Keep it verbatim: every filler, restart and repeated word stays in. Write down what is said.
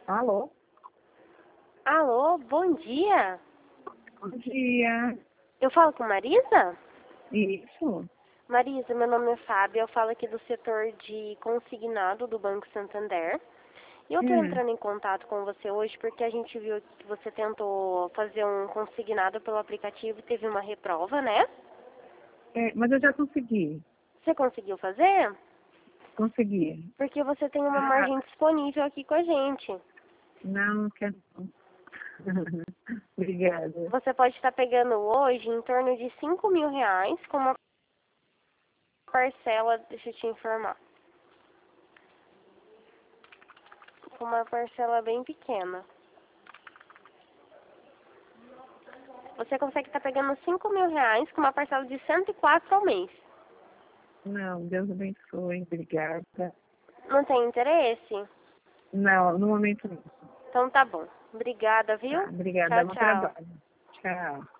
Alô? Alô, bom dia. Bom dia. Eu falo com Marisa? Isso. Marisa, meu nome é Fábio, eu falo aqui do setor de consignado do Banco Santander. E eu tô Hum. entrando em contato com você hoje porque a gente viu que você tentou fazer um consignado pelo aplicativo e teve uma reprova, né? É, mas eu já consegui. Você conseguiu fazer? Consegui. Porque você tem uma Ah, margem disponível aqui com a gente. não, não quero. não. Obrigada. Você pode estar pegando hoje em torno de cinco mil reais com uma parcela, deixa eu te informar, com uma parcela bem pequena. Você consegue estar pegando cinco mil reais com uma parcela de cento e quatro ao mês. Não, Deus abençoe. Obrigada. Não tem interesse? Não, no momento não. Então tá bom. Obrigada, viu? Tá, obrigada. Tchau, Bom tchau. trabalho. Tchau.